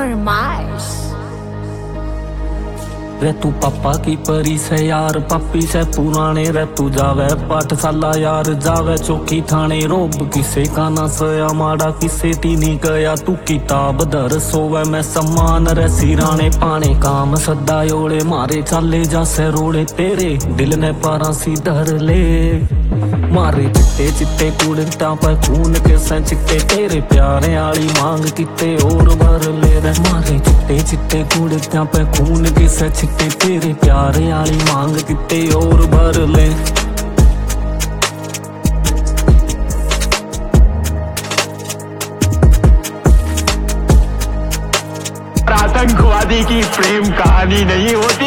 फरमाइश। रे तू पापा की परी से यार, पापी से पुराने रे तू जावे पाठशाला यार, जावे चौकी थाने रोब किसे का ना सया माड़ा किसे तीनी गया, तू किताब दर सोवे मैं सम्मान रे सिराने पाने काम सदा योड़े मारे चाले जा से रोड़े, तेरे दिल ने पारा सी धर ले मारे चिट्टे चिट्टे कुड़ता पर खून के सन चिट्टे, तेरे प्यारे आली मांग किते और भर ले रे, मारे चिट्टे चिट्टे कुड़ता पर खून के सन चिट्टे, तेरे प्यारे आली मांग किते और भर ले। आतंकवादी की प्रेम कहानी नहीं होती।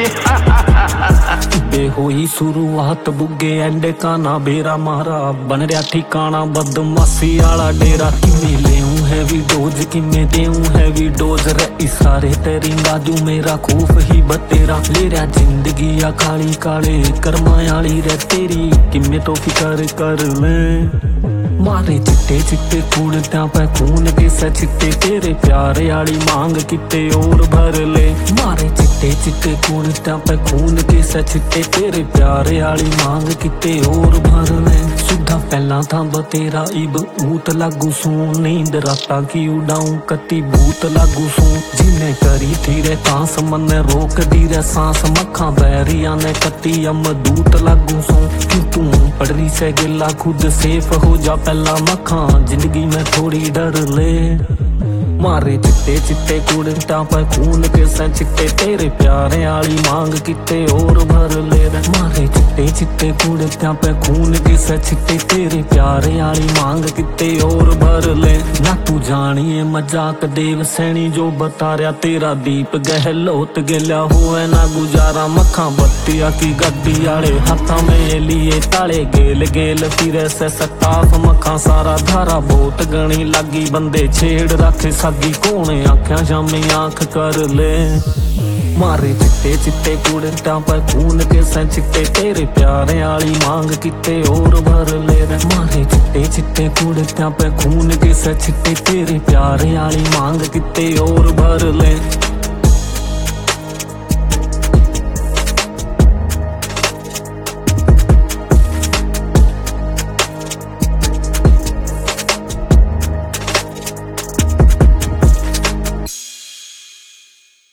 बेहोई शुरुआत बुगे एंड का ना बेरा मारा, बन रहा ठिकाना बदमाशी आला डेरा, किमें लेऊं हैवी डोज किमें देऊं हैवी डोज रे, इशारे तेरी गाजू मेरा खौफ ही बतेरा, ले रहा जिंदगी या काली काले कर्मा आली रे तेरी, किमें तो फिकर कर ले मारे चिट्टे चिट्टे कूड़त्या पे खून के से चिट्टे, तेरे प्यारे आली मांग किते और भर ले, मारे चिट्टे चिट्टे कूड़त्या पे खून के से चिट्टे, तेरे प्यारे आली मांग किते और भर ले। सुधा पहला था बतेरा इब ऊत लागू सू, नींद राता की उड़ाऊं कति भूत लागू सू, जिन्हें करी थी रे तांस मन रोक दी रे सांस, मखा बैरिया ने कति अम दूत लागू सू, क्यों तू पड़री से गिला खुद सेफ हो जा पहला मखा, जिंदगी में थोड़ी डर ले मारे चिट्टे चिट्टे कुड़ता पर खून के सन चिट्टे, तेरे प्यारे आली मांग किते और भर ले रे, मारे चिट्टे चिट्टे कुड़ता पर खून के सन चिट्टे, तेरे प्यारे आली मांग किते और भर ले। ना तू जानिए मजाक देव सैनी जो बता रहा, तेरा दीप गहलोत गिल्या हुए ना गुजारा, मखा बत्तिया की गड्डी आले हाथा में लिए ताले, गेल गेल फिर से सताफ मखा सारा धारा, बहुत गणी लगी बंदे छेड़ रखे सागी, कोने आख्या शामी आंख कर ले मारे चिट्टे चिट्टे कुड़ता पर खून के सन चिट्टे, तेरे प्यारे आली मांग किते और भर ले रे, मारे चिट्टे चिट्टे कुड़ता पर खून के सन चिट्टे, तेरे प्यारे आली मांग किते और भर ले।